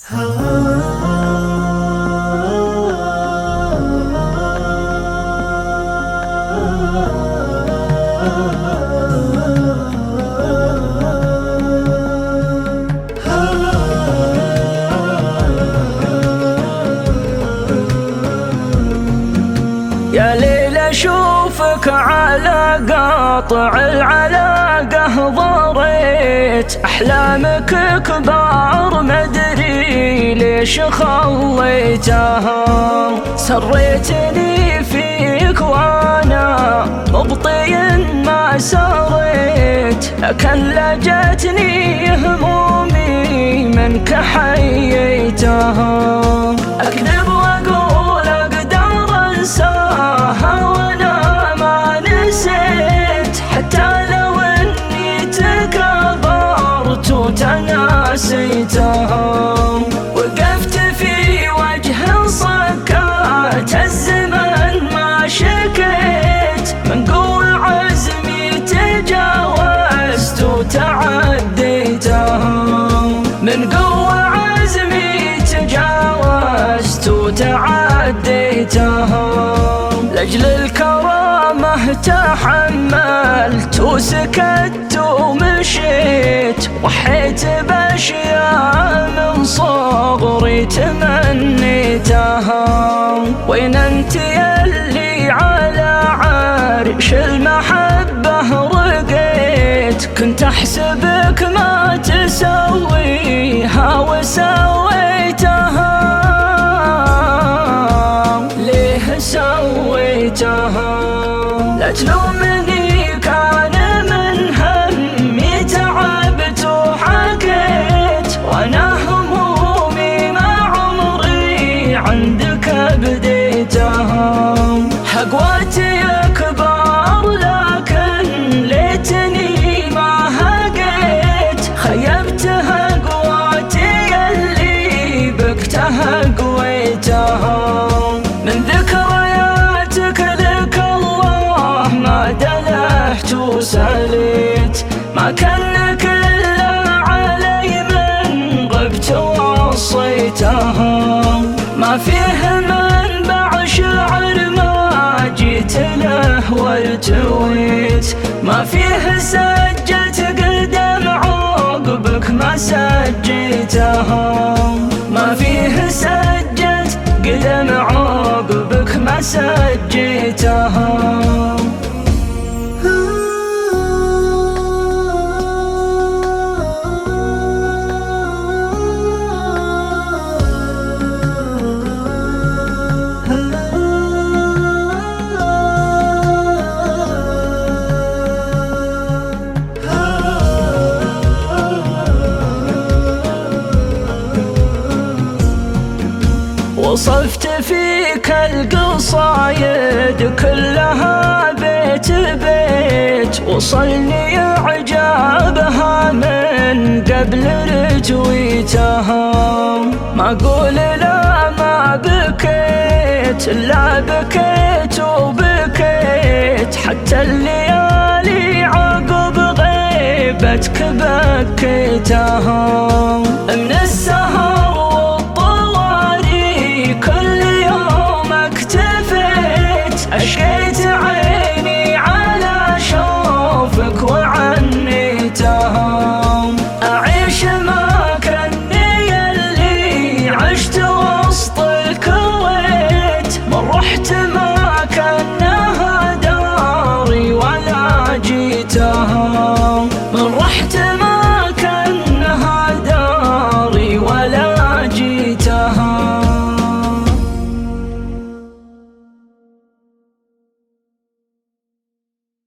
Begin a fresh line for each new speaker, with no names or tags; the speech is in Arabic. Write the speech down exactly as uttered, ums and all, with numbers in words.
يا ليل أشوفك على قاطع العلاقة ضريت أحلامك كبار مدري ليش خليتها. سريتني فيك وأنا مبطي ما سريت، لكن لجتني همومي منك حييتها. أكذب وأقول أقدر أنساها وأنا ما نسيت، حتى لو أني تكبرت وتناسيتها. وقفت في وجه صكات الزمن ما شكيت، من قوة عزمي تجاوزت وتعديتها. من قوة عزمي تجاوزت وتعديتها. لأجل الكرامة تحملت وسكت ومشيت، وحيت بأشياء من صغري تمنيتها. وين انت يلي على عرش المحبة رقيت؟ كنت أحسبك ما تسويها وسويتها. ليه سويتها؟ لا تلومني، كان من همي تعبت وحكيت، وانا همومي ما عمري عندك بديتها. حقواتي كبار لكن ليتني ما هقيت، خيبت هقواتي اللي بك تهقويتها. من ذكرياتك لك الله ما دلحت وساليت، ما كانك إلا علي من غبت ووصيتها. ما فيه منبع شعر ما جيت له وارتويت، ما فيه سجت قدم عقبك ما سجيتها. ما فيه سجت قدم عقبك ما سجيتها. وصفت فيك القصايد كلها بيت بيت، وصلني إعجابها من قبل رتويتها. ما أقول لا ما بكيت، لا بكيت وبكيت، حتى الليالي عقب غيبتك بكيتها.